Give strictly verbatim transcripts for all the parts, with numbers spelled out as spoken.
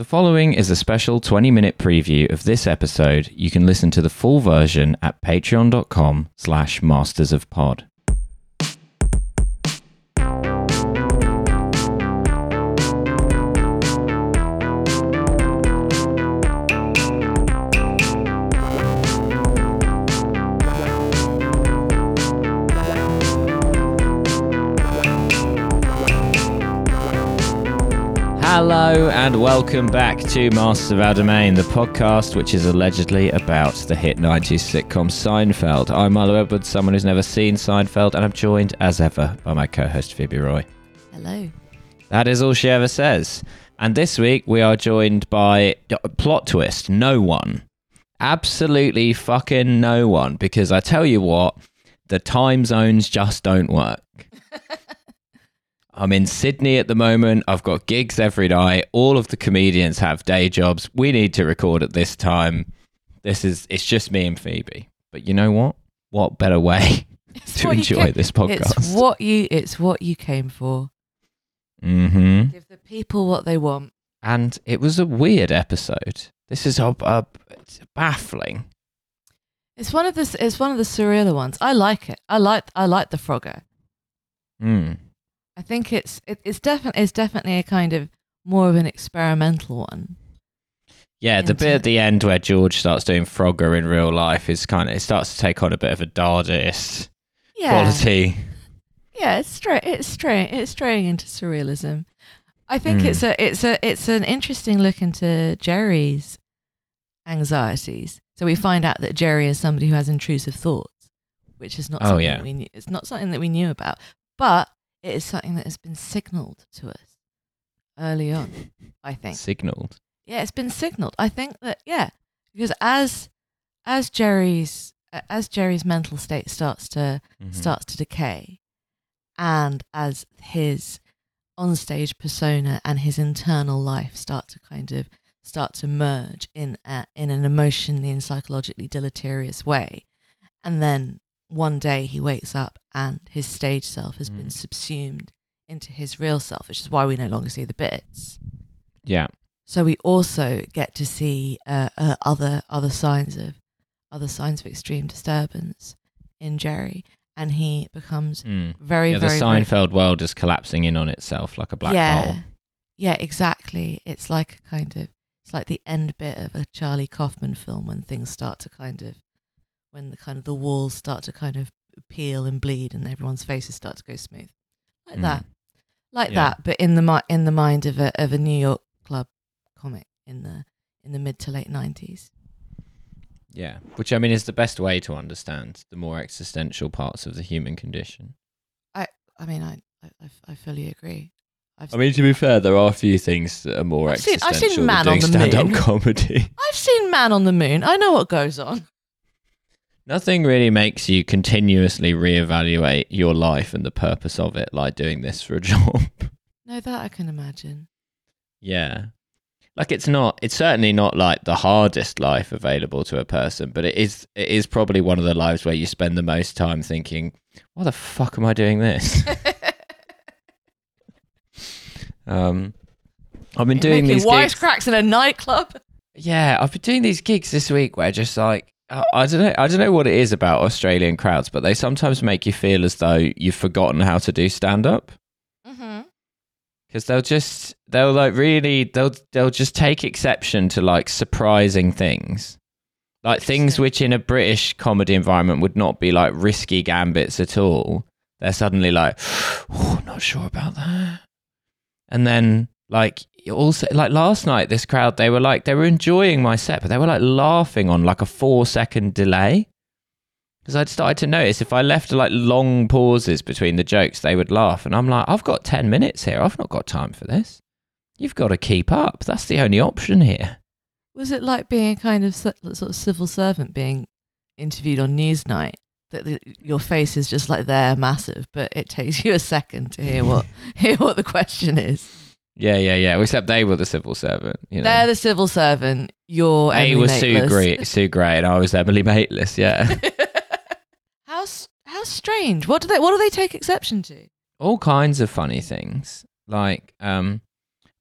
The following is a special twenty-minute preview of this episode. You can listen to the full version at patreon.com slash masters of pod. Hello and welcome back to Masters of Our Domain, the podcast which is allegedly about the hit nineties sitcom Seinfeld. I'm Milo Edwards, someone who's never seen Seinfeld, and I'm joined as ever by my co-host Phoebe Roy. Hello. That is all she ever says. And this week we are joined by, plot twist, no one. Absolutely fucking no one, because I tell you what, the time zones just don't work. I'm in Sydney at the moment. I've got gigs every night. All of the comedians have day jobs. We need to record at this time. This is, it's just me and Phoebe. But you know what? What better way It's to what you enjoy ca- this podcast? It's what you it's what you came for. Mm-hmm. Give the people what they want. And it was a weird episode. This is a, a, it's baffling. It's one of the it's one of the surrealer ones. I like it. I like I like the Frogger. Mm. I think it's it, it's definitely it's definitely a kind of more of an experimental one. Yeah, the Into- bit at the end where George starts doing Frogger in real life is kind of, it starts to take on a bit of a Dadaist Yeah. quality. Yeah, it's straight it's straight it's straying into surrealism. I think Mm. it's a it's a it's an interesting look into Jerry's anxieties. So we find out that Jerry is somebody who has intrusive thoughts, which is not Oh, something yeah. that we knew, it's not something that we knew about, but it is something that has been signaled to us early on, I think. Signaled. Yeah, it's been signaled. I think that yeah, because as as Jerry's as Jerry's mental state starts to Mhm. starts to decay, and as his onstage persona and his internal life start to kind of start to merge in a, in an emotionally and psychologically deleterious way, and then one day he wakes up and his stage self has been Mm. subsumed into his real self, which is why we no longer see the bits. Yeah. So we also get to see uh, uh, other other signs of other signs of extreme disturbance in Jerry, and he becomes Mm. very Yeah, the very very- Seinfeld world is collapsing in on itself like a black yeah, hole. yeah, exactly. It's like a kind of it's like the end bit of a Charlie Kaufman film when things start to kind of when the kind of the walls start to kind of peel and bleed and everyone's faces start to go smooth, like Mm. that, like Yeah. that. But in the mi- in the mind of a of a New York club comic in the in the mid to late nineties. Yeah, which I mean is the best way to understand the more existential parts of the human condition. I mean, I I, I fully agree. I've I mean, to be fair, there are a few things that are more I've seen- I've existential seen Man than on doing the stand-up Moon. comedy. I've seen Man on the Moon. I know what goes on. Nothing really makes you continuously reevaluate your life and the purpose of it like doing this for a job. No, that I can imagine. Yeah. Like it's not, it's certainly not like the hardest life available to a person, but it is, it is probably one of the lives where you spend the most time thinking, why the fuck am I doing this? um, I've been doing Making these gigs. wisecracks in a nightclub. Yeah, I've been doing these gigs this week where just like, I I don't know, I don't know what it is about Australian crowds, but they sometimes make you feel as though you've forgotten how to do stand-up. Mm-hmm. Because they'll just, they'll like really, they'll they'll just take exception to like surprising things. Like things Interesting. which in a British comedy environment would not be like risky gambits at all. They're suddenly like, oh, not sure about that. And then like, also like last night, this crowd, they were like, they were enjoying my set, but they were like laughing on like a four second delay. Because I'd started to notice if I left like long pauses between the jokes, they would laugh. And I'm like, I've got ten minutes here. I've not got time for this. You've got to keep up. That's the only option here. Was it like being a kind of s- sort of civil servant being interviewed on Newsnight? That the, your face is just like there, massive, but it takes you a second to hear what hear what the question is. Yeah, yeah, yeah. Except they were the civil servant. You know, They're the civil servant. You're they Emily were Sue Maitlis. Gray, Sue Gray, and I was Emily Maitlis. Yeah, How s- how strange. What do they what do they take exception to? all kinds of funny things. Like, um,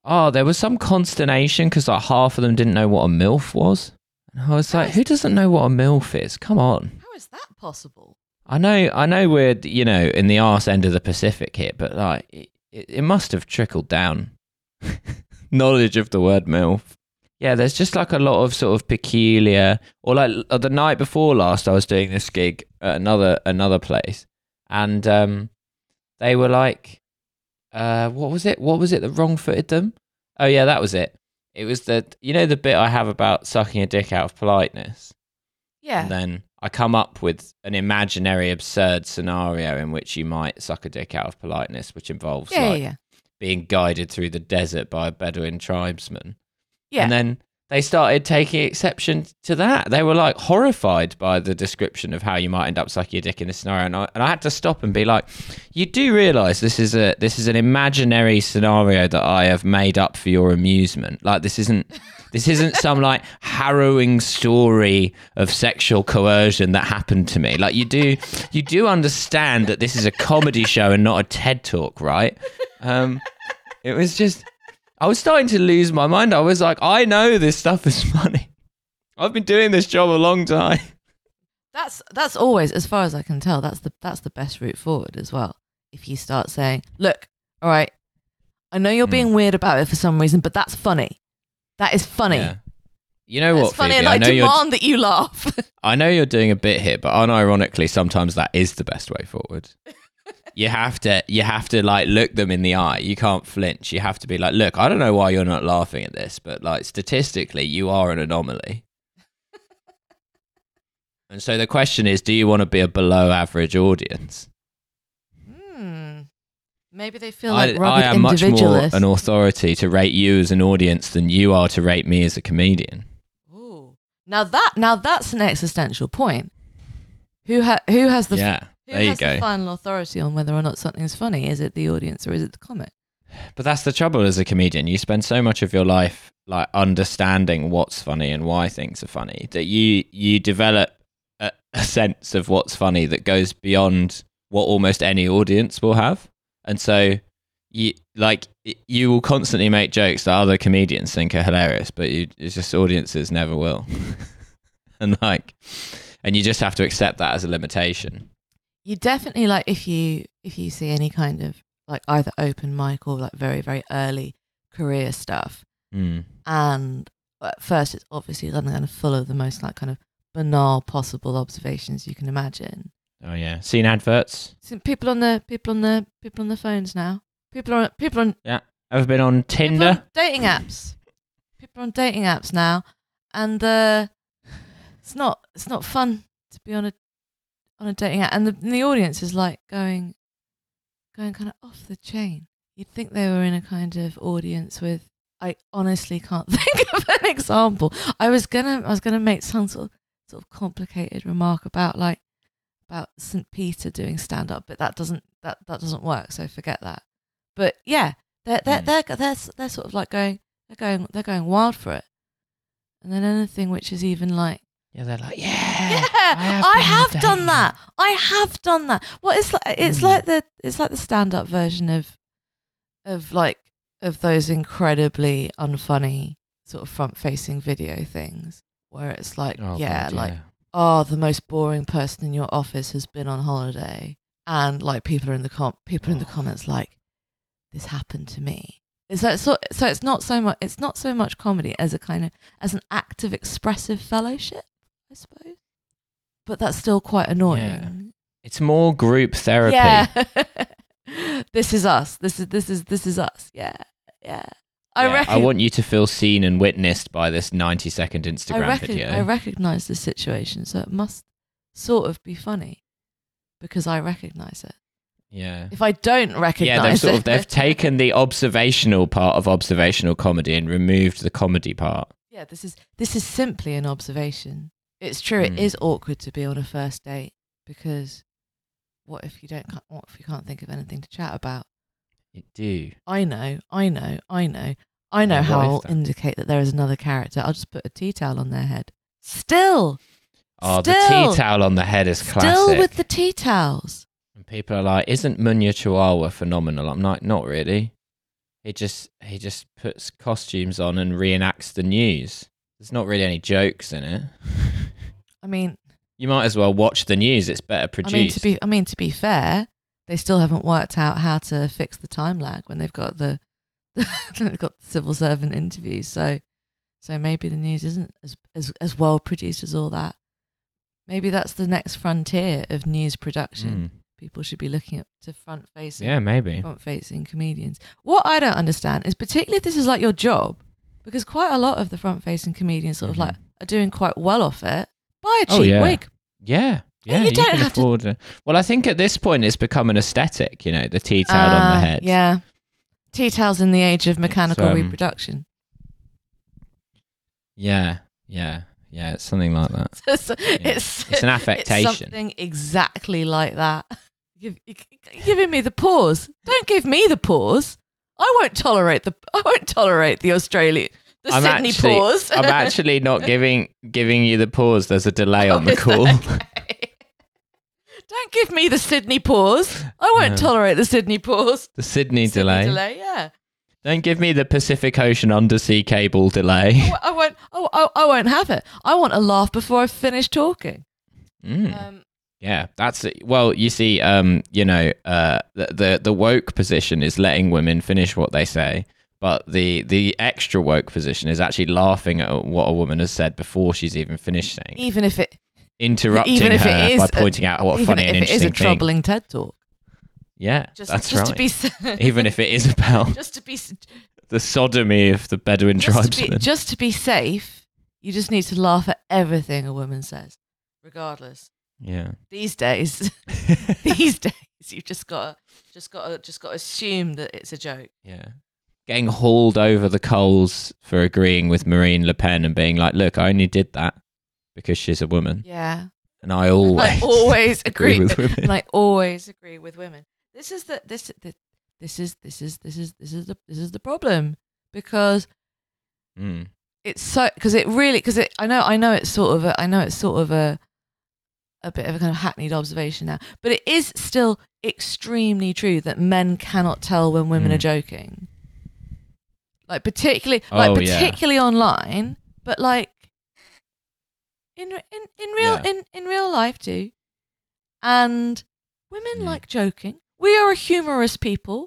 oh, there was some consternation because like half of them didn't know what a MILF was. And I was How like, is- who doesn't know what a MILF is? Come on. How is that possible? I know, I know we're, you know, in the arse end of the Pacific here, but like, it, it must have trickled down knowledge of the word MILF. Yeah, there's just like a lot of sort of peculiar, or like uh, the night before last, I was doing this gig at another another place, and um, they were like, uh, what was it? What was it that wrong-footed them? Oh yeah, that was it. It was the, you know, the bit I have about sucking a dick out of politeness. Yeah. And then I come up with an imaginary absurd scenario in which you might suck a dick out of politeness, which involves Yeah, like yeah, being guided through the desert by a Bedouin tribesman. yeah. And then they started taking exception to that. They were like horrified by the description of how you might end up sucking your dick in this scenario. And I, and I had to stop and be like, you do realise this is a this is an imaginary scenario that I have made up for your amusement. Like this isn't this isn't some like harrowing story of sexual coercion that happened to me. Like you do you do understand that this is a comedy show and not a TED Talk, right? Um, it was just, I was starting to lose my mind. I was like, I know this stuff is funny. I've been doing this job a long time. That's that's always, as far as I can tell, that's the that's the best route forward as well. If you start saying, look, all right, I know you're Mm. being weird about it for some reason, but that's funny. That is funny. Yeah. You know That's what, funny, Phoebe? and I, I know you're demand that you laugh. I know you're doing a bit here, but unironically, sometimes that is the best way forward. You have to, you have to like look them in the eye. You can't flinch. You have to be like, look, I don't know why you're not laughing at this, but like statistically, you are an anomaly. And so the question is, do you want to be a below average audience? Hmm. Maybe they feel I, like rugged I am much more individualists. an authority to rate you as an audience than you are to rate me as a comedian. Ooh. Now that now that's an existential point. Who ha- who has the Yeah, who there you has go. the final authority on whether or not something's funny? Is it the audience or is it the comic? But that's the trouble as a comedian. You spend so much of your life like understanding what's funny and why things are funny that you you develop a, a sense of what's funny that goes beyond what almost any audience will have. And so you like you will constantly make jokes that other comedians think are hilarious, but you, it's just audiences never will. and like and you just have to accept that as a limitation. You definitely, like, if you if you see any kind of like either open mic or like very very early career stuff, Mm. and at first it's obviously kind of full of the most like kind of banal possible observations you can imagine. Oh yeah, seen adverts. So people on the people on the people on the phones now. People on people on Ever been on people Tinder? on dating apps. People on dating apps now, and uh, it's not it's not fun to be on a on a dating app, and the and the audience is like going going kind of off the chain. You'd think they were in a kind of audience with. I honestly can't think of an example. I was gonna I was gonna make some sort of sort of complicated remark about like about Saint Peter doing stand up, but that doesn't that, that doesn't work. So forget that. But yeah, they're they're, Mm. they're they're they're sort of like going they're going they're going wild for it. And then anything which is even like Yeah, they're like, yeah, yeah, I I have, have, been on a done dating that. app." I have done that. Well, it's like it's Mm. like the it's like the stand up version of of like of those incredibly unfunny sort of front facing video things where it's like Oh, yeah, God, like oh, the most boring person in your office has been on holiday, and like people are in the com people in the Oh. comments like this happened to me. Is that so? So it's not so much. It's not so much comedy as a kind of as an act of expressive fellowship, I suppose. But that's still quite annoying. It's more group therapy. Yeah. This is us. This is this is this is us. Yeah, yeah. I Yeah, reckon. I want you to feel seen and witnessed by this ninety second I Instagram reckon. video. I recognise the situation, so it must sort of be funny because I recognise it. yeah. If I don't recognise Yeah, they've sort it, of they've taken the observational part of observational comedy and removed the comedy part. yeah, this is this is simply an observation. It's true. Mm. It is awkward to be on a first date because what if you don't? What if you can't think of anything to chat about? You do. I know, I know, I know, I know Yeah, how what is I'll that? indicate that there is another character. I'll just put a tea towel on their head. Still, Oh, the Still. tea towel on the head is classic. still with the tea towels. And people are like, isn't Munya Chihuahua phenomenal? I'm like, not really. he just he just puts costumes on and reenacts the news. There's not really any jokes in it. I mean, you might as well watch the news. It's better produced. I mean, to be I mean to be fair, they still haven't worked out how to fix the time lag when they've got the they've got the civil servant interviews. So so maybe the news isn't as as, as well produced as all that. Maybe that's the next frontier of news production. Mm. People should be looking up to front facing. Yeah, maybe front facing comedians. What I don't understand is, particularly if this is like your job, because quite a lot of the front facing comedians sort mm-hmm. of like are doing quite well off it. Buy a cheap oh, yeah. wig. Yeah. Yeah, you, you don't have afford to. A... Well, I think at this point it's become an aesthetic, you know, the tea towel uh, on the head. Yeah. Tea towels in the age of mechanical um, reproduction. Yeah, yeah, yeah, it's something like that. it's, yeah. it's, it's an affectation. It's something exactly like that. You're giving me the pause. Don't give me the pause. I won't tolerate the. I won't tolerate the Australian. The I'm Sydney actually, pause. I'm actually not giving giving you the pause. There's a delay on oh, the call. Okay. Don't give me the Sydney pause. I won't no. tolerate the Sydney pause. The Sydney, Sydney delay. delay, yeah. Don't give me the Pacific Ocean undersea cable delay. I, I won't. I, I, I won't have it. I want a laugh before I finish talking. Mm. Um, yeah, that's it. Well, you see, um, you know, uh, the, the the woke position is letting women finish what they say, but the the extra woke position is actually laughing at what a woman has said before she's even finished saying. Even if it interrupting even if her it is by pointing out what a funny and interesting thing. Even if it is a thing. troubling TED talk. Yeah, just, that's just right. To be, even if it is about just to be the sodomy of the Bedouin just tribesmen. To be, just to be safe, you just need to laugh at everything a woman says, regardless. Yeah. These days, these days, you've just got to, just got to, just got to assume that it's a joke. Yeah. Getting hauled over the coals for agreeing with Marine Le Pen and being like, "Look, I only did that because she's a woman." Yeah. And I always, I always agree, agree with women. And I always agree with women. This is the this the, this is this is this is this is the this is the problem because mm. it's so because it really because it I know I know it's sort of a, I know it's sort of a a bit of a kind of hackneyed observation now, but it is still extremely true that men cannot tell when women mm. are joking. Like particularly, like oh, particularly yeah. online, but like in in in real yeah. in in real life too. And women mm. like joking. We are a humorous people.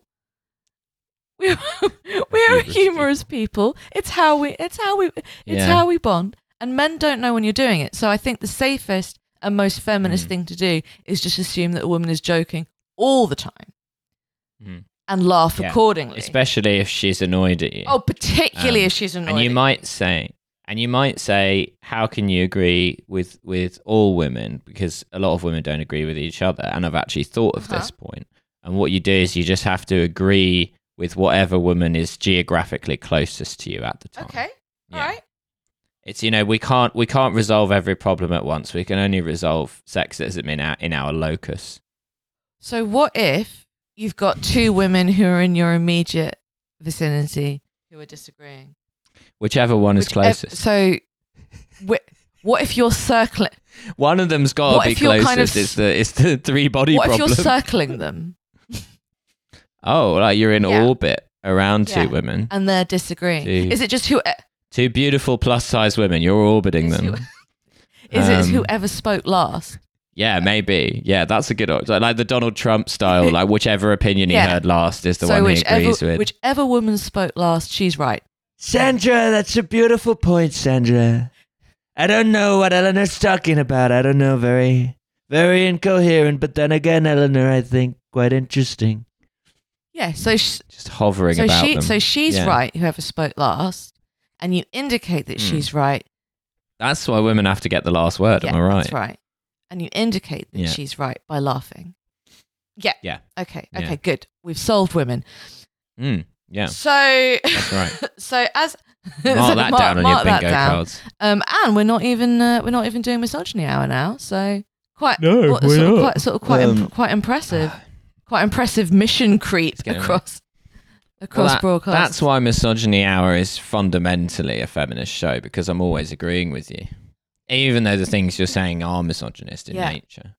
We are, we are a humorous people. It's how we it's how we it's yeah. how we bond. And men don't know when you're doing it. So I think the safest and most feminist mm. thing to do is just assume that a woman is joking all the time mm. and laugh yeah. accordingly. Especially if she's annoyed at you. Oh, particularly um, if she's annoyed. And you at might you. say, and you might say, how can you agree with with all women? Because a lot of women don't agree with each other. And I've actually thought of uh-huh. this point. And what you do is you just have to agree with whatever woman is geographically closest to you at the time. Okay. Yeah. All right. It's, you know, we can't we can't resolve every problem at once. We can only resolve sexism in our in our locus. So what if you've got two women who are in your immediate vicinity who are disagreeing? Whichever one is Whichever, closest. So wh- what if you're circling? One of them's got to be closest. Kind of, it's the it's the three body what problem. What if you're circling them? Oh, like you're in yeah. orbit around yeah. two women. And they're disagreeing. Two. Is it just who... Two beautiful plus-size women. You're orbiting is them. Who, is um, it whoever spoke last? Yeah, maybe. Yeah, that's a good option. Like the Donald Trump style, like whichever opinion he yeah. heard last is the so one whichever, he agrees with. Whichever woman spoke last, she's right. Sandra, that's a beautiful point, Sandra. I don't know what Eleanor's talking about. I don't know. Very, very incoherent. But then again, Eleanor, I think, quite interesting. Yeah, so... Sh- Just hovering so about she, them. So she's yeah. right, whoever spoke last. And you indicate that mm. she's right. That's why women have to get the last word, yeah, am I right? That's right. And you indicate that yeah. she's right by laughing. Yeah. Yeah. Okay. Okay, yeah. good. We've solved women. Mm, yeah. So that's right. So as mark so that mark, down on mark your bingo down. cards. Um and we're not even uh, we're not even doing misogyny hour now. So quite no, what, we're sort, not. Of quite sort of quite um, imp- quite impressive. Quite impressive mission creep across across well, that, broadcasts. That's why Misogyny Hour is fundamentally a feminist show, because I'm always agreeing with you, even though the things you're saying are misogynist in yeah. nature.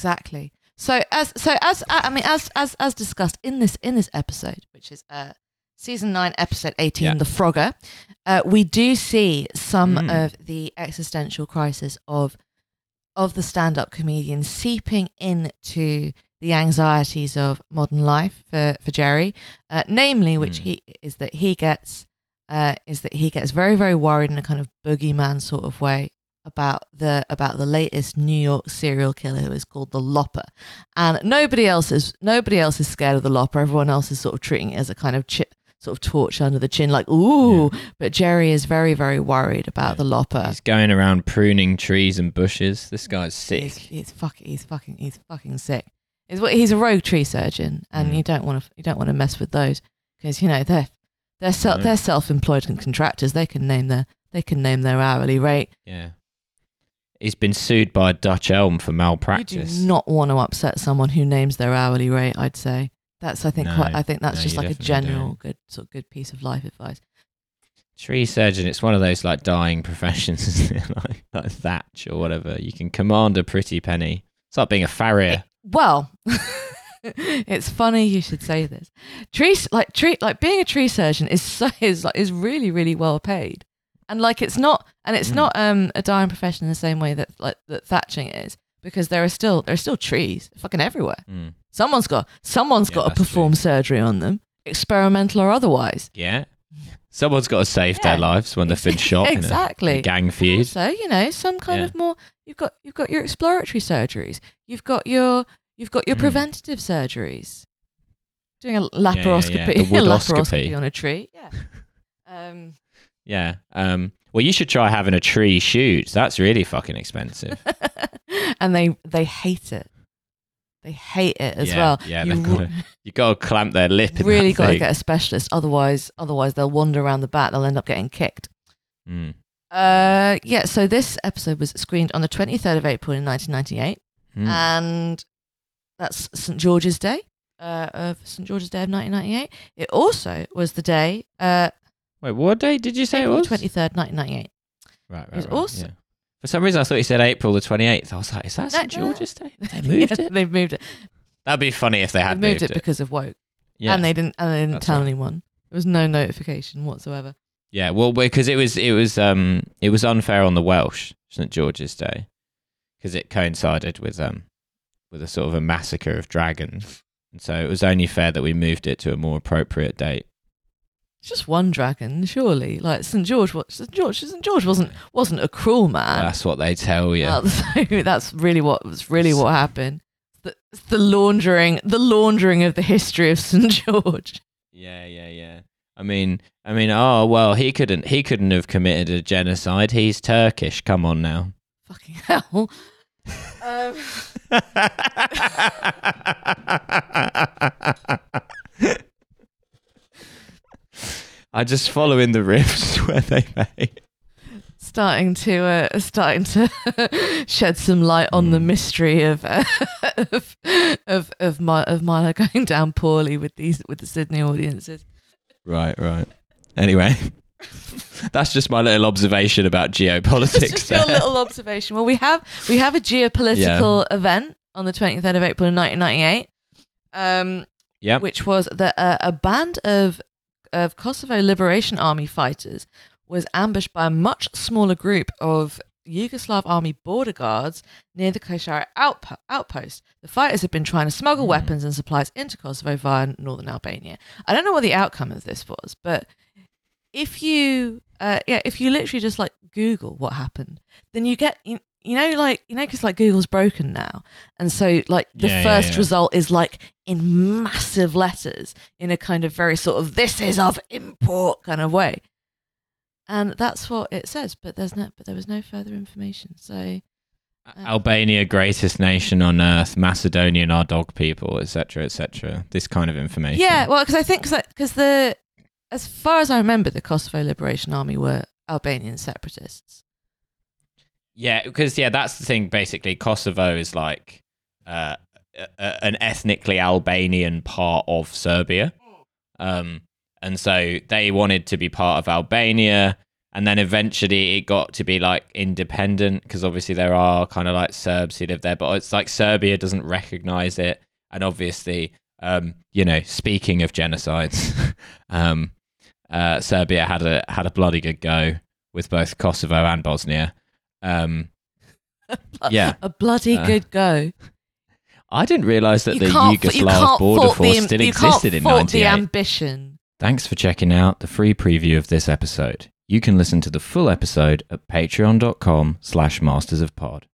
Exactly. So as so as I mean as as as discussed in this in this episode, which is uh season nine, episode eighteen, Yeah. The Frogger, uh, we do see some Mm. of the existential crisis of of the stand-up comedian seeping into the anxieties of modern life for, for Jerry, uh, namely, which Mm. he is that he gets uh, is that he gets very, very worried in a kind of boogeyman sort of way about the about the latest New York serial killer who is called the Lopper, and nobody else is nobody else is scared of the Lopper. Everyone else is sort of treating it as a kind of chi- sort of torch under the chin, like ooh. Yeah. But Jerry is very, very worried about Yeah. the Lopper. He's going around pruning trees and bushes. This guy's sick. He's, he's fucking he's fucking he's fucking sick. He's what he's a rogue tree surgeon, and Mm. you don't want to you don't want to mess with those because you know they're they're self No. they're self-employed contractors. They can name their they can name their hourly rate. Yeah. He's been sued by Dutch Elm for You malpractice. do not want to upset someone who names their hourly rate. I'd say that's I think No. quite I think that's No, just you like a definitely general don't. good sort of good piece of life advice. Tree surgeon, it's one of those like dying professions, isn't it? like, like thatch or whatever. You can command a pretty penny. It's like being a farrier. Well, it's funny you should say this. Tree like tree like being a tree surgeon is so is like is really really well paid, and like it's not and it's Mm. not um a dying profession in the same way that like that thatching is, because there are still there are still trees fucking everywhere. Mm. Someone's got someone's Yeah, got to that's perform true. surgery on them, experimental or otherwise. Yeah. Someone's got to save Yeah. their lives when they've been shot in a- Exactly. a, gang feud. So you know some kind Yeah. of more. You've got you've got your exploratory surgeries. You've got your you've got your Mm. preventative surgeries. Doing a yeah, laparoscopy, yeah. The a woodoscopy. laparoscopy on a tree. Yeah. Um, Yeah. Um, well, you should try having a tree shoot. That's really fucking expensive. and they they hate it. They hate it as yeah, well. Yeah. you they've got re- to, you got to clamp their lip in really that got to thing. get a specialist. Otherwise, otherwise they'll wander around the back. They'll end up getting kicked. Mm. Uh, yeah. So this episode was screened on the twenty-third of April in nineteen ninety-eight, Mm. and that's Saint George's Day. Uh, of Saint George's Day of nineteen ninety-eight. It also was the day. Uh, Wait, what day did you say it was? twenty-third, nineteen ninety-eight. Right, right, It was right, also- yeah. For some reason, I thought you said April the twenty-eighth. I was like, is that No, Saint no. George's Day? They moved Yeah, it? They've moved it. That'd be funny if they They had moved it because of woke, Yeah. and they didn't. And they didn't That's tell right. anyone. There was no notification whatsoever. Yeah, well, because it was it was um it was unfair on the Welsh Saint George's Day because it coincided with um with a sort of a massacre of dragons, and so it was only fair that we moved it to a more appropriate date. It's just one dragon, surely. Like Saint George, what Saint George? Saint George wasn't wasn't a cruel man. That's what they tell you. Well, so that's really what was really what happened. The, the laundering, the laundering of the history of Saint George. Yeah, yeah, yeah. I mean, I mean, oh well, he couldn't he couldn't have committed a genocide. He's Turkish. Come on now. Fucking hell. um, I just follow in the riffs where they make. starting to uh, starting to shed some light on the Mm. mystery of uh, of of of, Mi- of Milo going down poorly with these with the Sydney audiences. Right, right. Anyway, that's just my little observation about geopolitics. It's just your there. little observation. Well, we have we have a geopolitical event on the twenty-third of April in nineteen ninety-eight, um, Yep. which was that uh, a band of of Kosovo Liberation Army fighters was ambushed by a much smaller group of Yugoslav army border guards near the Koshara outpo- outpost. The fighters had been trying to smuggle Hmm. weapons and supplies into Kosovo via northern Albania. I don't know what the outcome of this was, but if you, uh, yeah, if you literally just like Google what happened, then you get, you, you know, like, you know, because like Google's broken now. And so like the Yeah, yeah, first yeah. result is like in massive letters in a kind of very sort of, this is of import kind of way. And that's what it says, but there's no, but there was no further information. So Albania, greatest nation on earth. Macedonian, our dog people, et cetera, et cetera. This kind of information. yeah, well, because I think because the, as far as I remember, the Kosovo Liberation Army were Albanian separatists. Yeah, because yeah, that's the thing. Basically, Kosovo is like uh, a, a, an ethnically Albanian part of Serbia, um, and so they wanted to be part of Albania, and then eventually it got to be like independent because obviously there are kind of like Serbs who live there, but it's like Serbia doesn't recognize it, and obviously Um, you know, speaking of genocides, um, uh, Serbia had a had a bloody good go with both Kosovo and Bosnia. Um, yeah, a bloody uh, good go. I didn't realise that You the can't- you Yugoslav can't border fault force the- still you existed can't in fault the ninety-eight. ambition. Thanks for checking out the free preview of this episode. You can listen to the full episode at patreon.com slash masters of pod.